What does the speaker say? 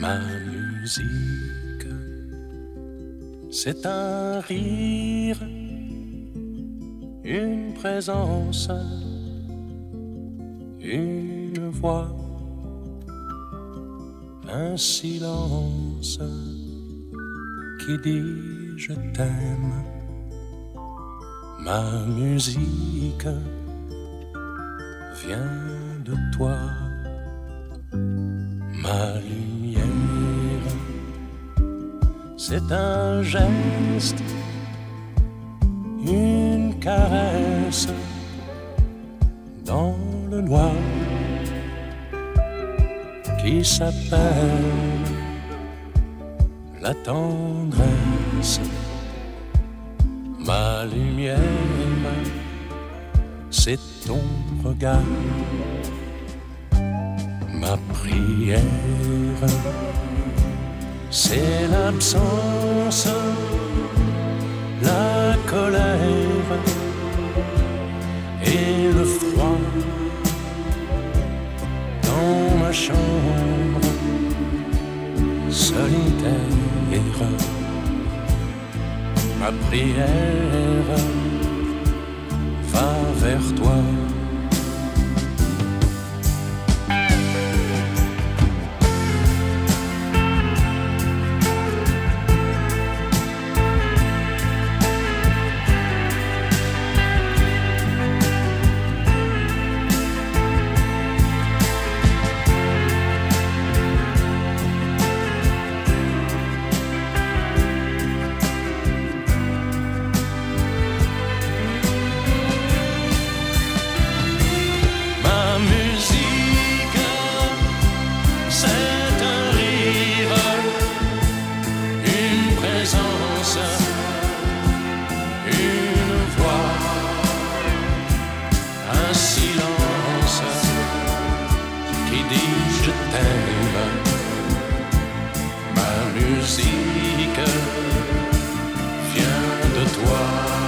Ma musique, c'est un rire, une présence, une voix, un silence qui dit je t'aime. Ma musique vient de toi, ma lumière, c'est un geste, une caresse dans le noir qui s'appelle la tendresse. Ma lumière, c'est ton regard. Ma prière, c'est l'absence, la colère et le froid dans ma chambre solitaire. Ma prière va vers toi. Je t'aime, ma musique vient de toi.